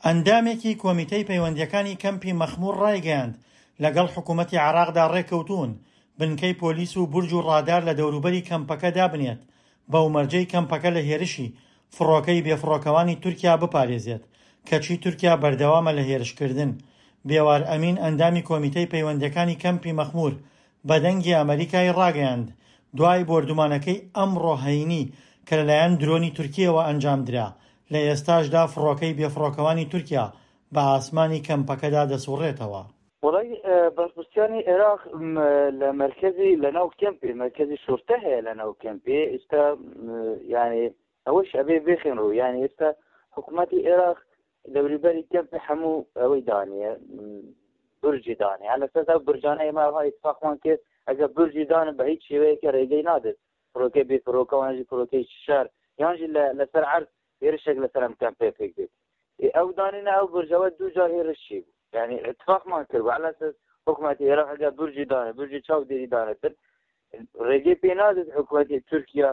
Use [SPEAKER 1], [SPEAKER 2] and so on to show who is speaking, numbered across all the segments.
[SPEAKER 1] ئەندامێکی کۆمیتەی پەیوەندیەکانی کەمپی مەخموور ڕایگەیاند لەگەڵ حکوومەتی عێراقدا ڕێکەوتوون بنکەی پۆلیس و بورج و ڕادار لە دەوروبەری کەمپەکە دابنێت بە ومەرجەی کەمپەکە لە هێرشی فڕۆکەی بێفڕۆکەوانی تورکیا بپارێزێت، کەچی تورکیا بەردەوامە لە هێرشکردن. بێوار ئەمین ئەندامی کۆمیتەی پەیوەندیەکانی کەمپی مەخموور بە دەنگی ئەمریکای ڕاگەیاند دوای بۆردومانەکەی ئەمڕۆ هەینی کە لەلایەن درۆنی تورکیەوە ئەنجامدرا لە ئێستاشدا فڕۆکەی بێفڕۆکەوانی تورکیا بە ئاسمانی کەمپەکەدا دەسوڕێتەوە.
[SPEAKER 2] وڵی بەرپرسیانی عێراق لە مرکزی لەناو کەمپی مرکزی شورتە هەیە لەناو کەمپی ئێستا یعنی ئەوەش ئەبێ بخێن و یعنی ئێستا حکوومەتی عێراق دەوروبەری کەمپی هەموو ئەوەی دانیە برجی دانێ لەسەر برجانە ئێمە ئیتفاقمان کرد ئەگەر برجی دانە بە هیچ شێوەیەکە ڕێگەی نادێت فڕۆکەی بێفڕۆکەوانژی فڕۆکەی شار یانژی لەسەر عەرز هێرشێک لەسەر ئەم کەمپێ پێک بێت ئەو دانینە ئەو برجەوە دوو جار هێرشی بوو يعني اتفاقمان کرد و على اساس حکومەتی عێراق ئەگەر برجی دانێ برجی چاو دێری دانێتر ڕێگەی پێ نادێت حکومەتی تورکیا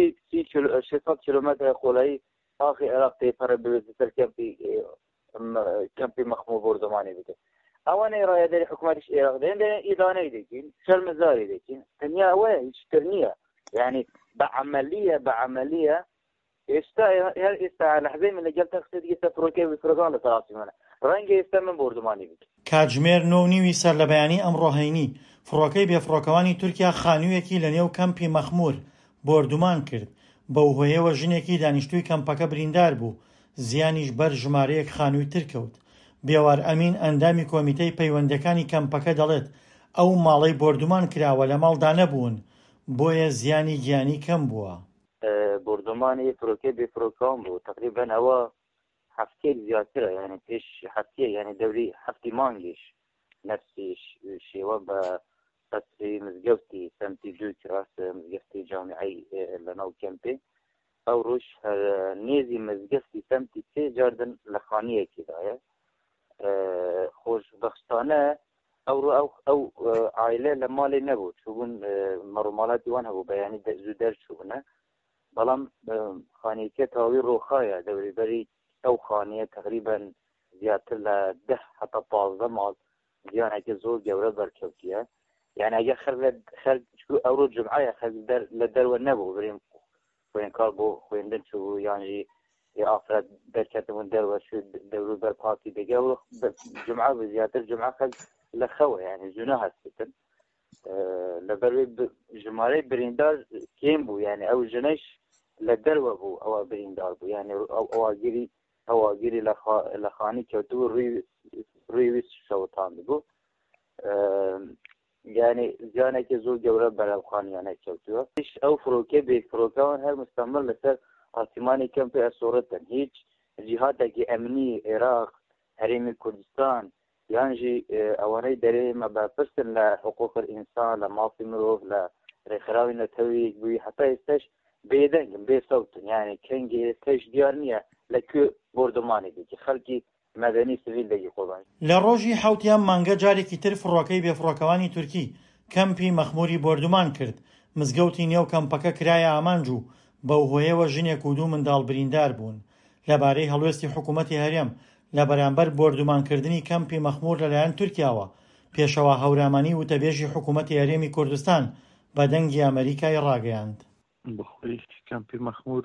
[SPEAKER 2] 600 کیلومتر خۆلایی ئاخی عێراق تێپەڕە ببێت سەر کەمپی مەخموور بۆردەمانی بکەێت ئەوانەی ڕایەداری حکومەتیش عێراق دێن ئیدانەی دەکەین شەرمەزاری دەکەین تەنیا ئەوەیە هیچتر نییە يعني بەعەمەلیە ئێستا هەر ئێستا لەحظەی من لەگەڵ تەخسێت فڕۆکەی بفرۆکان لە تەڕاستی منە ڕەنگە ئێستا من بۆردەمانی بکەین.
[SPEAKER 1] کاتژمێر 9:30 سەر لە بەیانی ئەمڕۆ هەینی فڕۆکەی بێفڕۆکەوانی تورکیا خانوویەکی لە نێو کەمپی مەخموور بۆردومان کرد بەو هۆیەوە ژنێکی دانیشتووی کەمپەکە بریندار بوو زیانیش بەر ژمارەیەک خانووی تر کەوت. بێوار ئەمین ئەندامی کۆمیتەی پەیوەندیەکانی کەمپەکە دەڵێت ئەو ماڵەی بۆردومان کراوە لە ماڵدا نەبوون بۆیە زیانی گیانی کەم بووە.
[SPEAKER 2] بۆردومانی فڕۆکەی بێفڕۆکەوان بوو تقریبا ئەوە هەفتەیەک زیاترە یعنی پێش هەفتەیە یعنی دەوری هەفتی مانگیش نفسیش شێوە بە قەسری مزگەوتی سەمتی دوو کراس مزگەفتی جامیعەی لەناو کەمپێ ئەو ڕۆژ نێزی مزگەفتی سەمتی سێ جاردن لە خانیەکیدایە خۆشبەختانە ئەو عایلە لە ماڵێ نەبوو چوبوون مەڕووماڵاتی وان هەبوو بەیانی زوو دەرچوونە بەڵام خانیەکە تاوی ڕۆخایە دەوریبەری ئەو خانیە تقریبا زیاتر لە 10 حتا 15 ماڵ زیانێکی زۆر گەورە بەرکەوتیە یعنی ئەگە خەرج ئەوڕۆ جمعایە خەرج لە دەروە نەبوو بریم خوێنکار بۆ خوێندن چوو یانژی ئافرەت دەرکەتبوون دەروە دەوروبەر پارتی دەگە جمعە بە زیاتر جمعە خەرج لە خەوە یعنی زوونە هەستن لەبەروێ ژمارەی بریندار کێم بوو یعنی ئەو ژنەش لە دەروە بوو ئەوە بریندار بوو یعنی ئەواگیری لە خانی کەوتوو ڕووی شەوتان بوو یعنی زیانێکی زۆر گەورە بەرەو خانیانە کەوتووە ئەو فڕۆکە بێفڕۆکەوان هەر مستەمر لەسەر ئاسیمانی کەمپی ئەسۆڕەتن هیچ جیهاتێکی ئەمنی عێراق هەرێمی کوردستان یانژی ئەوانەی دەرێمە بەپرسن لە حقوق ئینسان لە مافی مرۆڤ لە ڕێکخراوی نەتەوەیەک بووی حتا ئێستاش بێدەنگم بێ سەوتن یعنی کەنگی ئێستاش دیار نییە لەکوێ بۆردومانی دیکە خەڵکی مەدەنی سڤیل دەگی خۆبان.
[SPEAKER 1] لە ڕۆژی حوتیان مانگە جارێکی تر فڕۆکەی بێفڕۆکەوانی تورکی کەمپی مەخمووری بۆردومان کرد مزگەوتی نێو کەمپەکە کرایە ئامانج و بەو هۆیەوە ژنێک و دوو منداڵ بریندار بوون. لەبارەی هەڵوێستی حکوومەتی هەرێم لە بەرامبەر بۆردومانکردنی کەمپی مەخموور لەلایەن تورکیاوە پێشەوە هەورامانی وتەبێژی حکوومەتی هەرێمی کوردستان بە دەنگی ئەمریکای ڕاگەیاند.
[SPEAKER 3] بەخۆی کەمپی مەخموور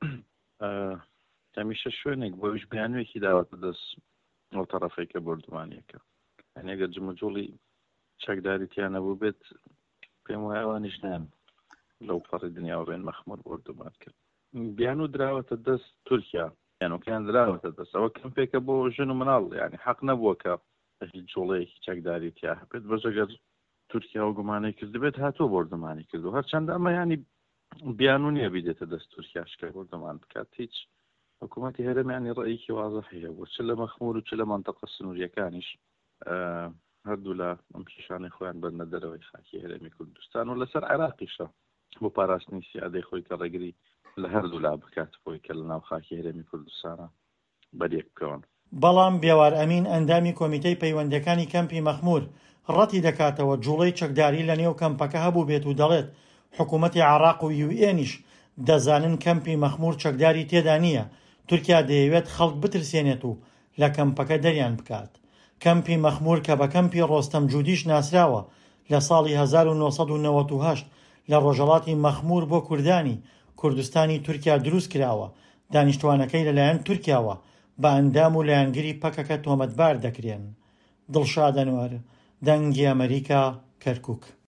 [SPEAKER 3] هەمیشە شوێنێک بۆ ئەوش بەیانوێکی داوەتە دەست ئەو تەڕەفێکە بۆردومانیەکە یعنی ئەگەر جمەجۆڵی چەکداریتیان نەبوو بێت پێم وایە ئەوانیش نان لەو پەڕی دنیاوە بێن مەخموور بۆردومان کرد بیانوو دراوەتە دەست تورکیا یانوکیان دراوەتە دەست ئەوە کەمپێکە بۆ ژن و مناڵ یعنی حەق نەبووە کە هیچ جوڵەیەکی چەکداریتیا هەبێت بەژەگەر تورکیا و گومانەی کرد بێت هاتووە بۆردومانی کرد و هەرچەندە ئەمە ینی بیانوو نییە بیدێتە دەست تورکیاشکە بۆردومان بکات هیچ حکوومەتی هەرێمیانی ڕێیکی وازەح هەیە بۆ چ لە مەخموور و چ لە مەنتەقە سنووریەکانیش هەردوو لە ئەم پیشانەی خۆیان بەرنە دەرەوەی خاکی هەرێمی کوردستان و لەسەر عێراقیشە بۆ پاراستنی سیادەی خۆی کە ڕێگری لە هەردوو لا بکات بۆی کە لە ناو خاکی هەرێمی کوردستانە بەریەک بکەون.
[SPEAKER 1] بەڵام بێوار ئەمین ئەندامی کۆمیتەی پەیوەندیەکانی کەمپی مەخموور ڕەتی دەکاتەوە جوڵەی چەکداری لە نێو کەمپەکە هەبوو بێت و دەڵێت حکوومەتی عێراق و یوئێنیش دەزانن کەمپی مەخموور چەکداری تێدا نییە تورکیا دەیەوێت خەڵک بترسێنێت و لە کەمپەکە دەریان بکات. کەمپی مەخموور کە بە کەمپی ڕۆستەم جودیش ناسراوە لە ساڵی 1998 لە ڕۆژهەڵاتی مەخموور بۆ کوردانی کوردستانی تورکیا دروست کراوە. دانیشتوانەکەی لەلایەن تورکیاوە بە ئەندام و لایەنگری پەکەکە تۆمەتبار دەکرێن. دڵشاد ئەنوەر، دەنگی ئەمریکا، کەرکووک.